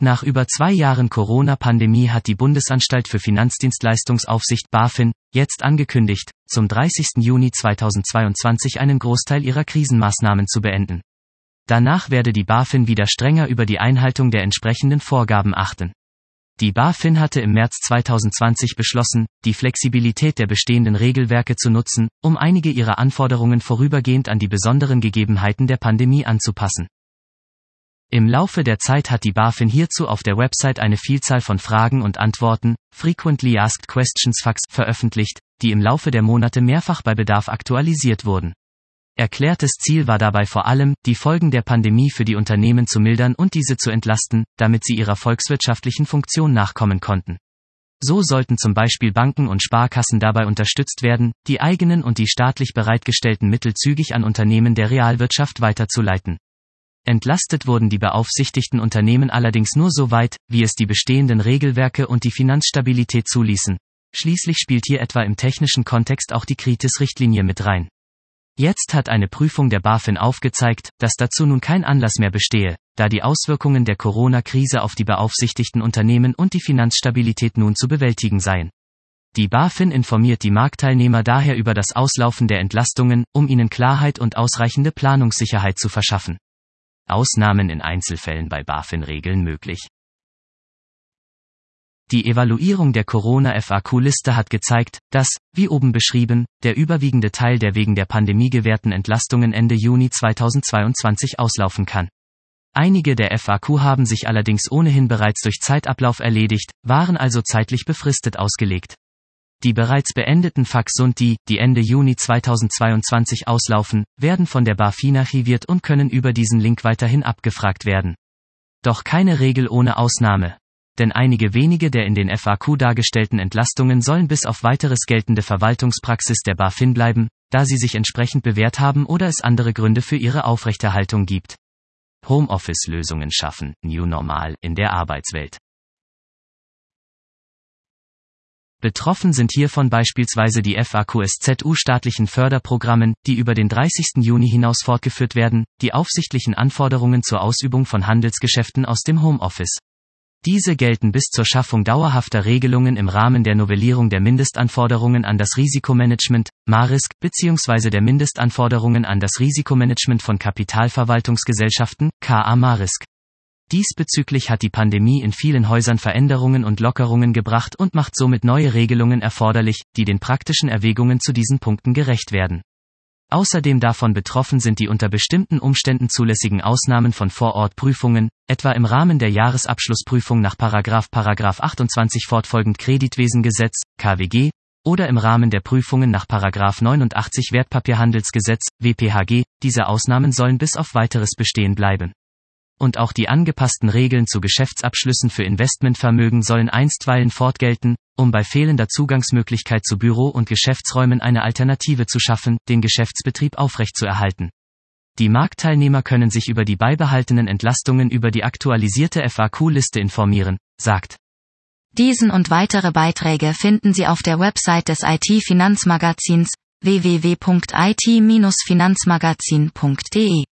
Nach über 2 Jahren Corona-Pandemie hat die Bundesanstalt für Finanzdienstleistungsaufsicht BaFin jetzt angekündigt, zum 30. Juni 2022 einen Großteil ihrer Krisenmaßnahmen zu beenden. Danach werde die BaFin wieder strenger über die Einhaltung der entsprechenden Vorgaben achten. Die BaFin hatte im März 2020 beschlossen, die Flexibilität der bestehenden Regelwerke zu nutzen, um einige ihrer Anforderungen vorübergehend an die besonderen Gegebenheiten der Pandemie anzupassen. Im Laufe der Zeit hat die BaFin hierzu auf der Website eine Vielzahl von Fragen und Antworten, Frequently Asked Questions Facts, veröffentlicht, die im Laufe der Monate mehrfach bei Bedarf aktualisiert wurden. Erklärtes Ziel war dabei vor allem, die Folgen der Pandemie für die Unternehmen zu mildern und diese zu entlasten, damit sie ihrer volkswirtschaftlichen Funktion nachkommen konnten. So sollten zum Beispiel Banken und Sparkassen dabei unterstützt werden, die eigenen und die staatlich bereitgestellten Mittel zügig an Unternehmen der Realwirtschaft weiterzuleiten. Entlastet wurden die beaufsichtigten Unternehmen allerdings nur so weit, wie es die bestehenden Regelwerke und die Finanzstabilität zuließen. Schließlich spielt hier etwa im technischen Kontext auch die Kritis-Richtlinie mit rein. Jetzt hat eine Prüfung der BaFin aufgezeigt, dass dazu nun kein Anlass mehr bestehe, da die Auswirkungen der Corona-Krise auf die beaufsichtigten Unternehmen und die Finanzstabilität nun zu bewältigen seien. Die BaFin informiert die Marktteilnehmer daher über das Auslaufen der Entlastungen, um ihnen Klarheit und ausreichende Planungssicherheit zu verschaffen. Ausnahmen in Einzelfällen bei BaFin-Regeln möglich. Die Evaluierung der Corona-FAQ-Liste hat gezeigt, dass, wie oben beschrieben, der überwiegende Teil der wegen der Pandemie gewährten Entlastungen Ende Juni 2022 auslaufen kann. Einige der FAQ haben sich allerdings ohnehin bereits durch Zeitablauf erledigt, waren also zeitlich befristet ausgelegt. Die bereits beendeten FAQs und die Ende Juni 2022 auslaufen, werden von der BaFin archiviert und können über diesen Link weiterhin abgefragt werden. Doch keine Regel ohne Ausnahme. Denn einige wenige der in den FAQ dargestellten Entlastungen sollen bis auf weiteres geltende Verwaltungspraxis der BaFin bleiben, da sie sich entsprechend bewährt haben oder es andere Gründe für ihre Aufrechterhaltung gibt. Homeoffice-Lösungen schaffen, New Normal in der Arbeitswelt. Betroffen sind hiervon beispielsweise die FAQ-SZU staatlichen Förderprogrammen, die über den 30. Juni hinaus fortgeführt werden, die aufsichtlichen Anforderungen zur Ausübung von Handelsgeschäften aus dem Homeoffice. Diese gelten bis zur Schaffung dauerhafter Regelungen im Rahmen der Novellierung der Mindestanforderungen an das Risikomanagement, MaRisk, bzw. der Mindestanforderungen an das Risikomanagement von Kapitalverwaltungsgesellschaften, KA-MaRisk. Diesbezüglich hat die Pandemie in vielen Häusern Veränderungen und Lockerungen gebracht und macht somit neue Regelungen erforderlich, die den praktischen Erwägungen zu diesen Punkten gerecht werden. Außerdem davon betroffen sind die unter bestimmten Umständen zulässigen Ausnahmen von Vorortprüfungen, etwa im Rahmen der Jahresabschlussprüfung nach § 28 fortfolgend Kreditwesengesetz, KWG, oder im Rahmen der Prüfungen nach § 89 Wertpapierhandelsgesetz, WPHG, diese Ausnahmen sollen bis auf weiteres bestehen bleiben. Und auch die angepassten Regeln zu Geschäftsabschlüssen für Investmentvermögen sollen einstweilen fortgelten, um bei fehlender Zugangsmöglichkeit zu Büro- und Geschäftsräumen eine Alternative zu schaffen, den Geschäftsbetrieb aufrechtzuerhalten. Die Marktteilnehmer können sich über die beibehaltenen Entlastungen über die aktualisierte FAQ-Liste informieren, sagt. Diesen und weitere Beiträge finden Sie auf der Website des IT-Finanzmagazins www.it-finanzmagazin.de.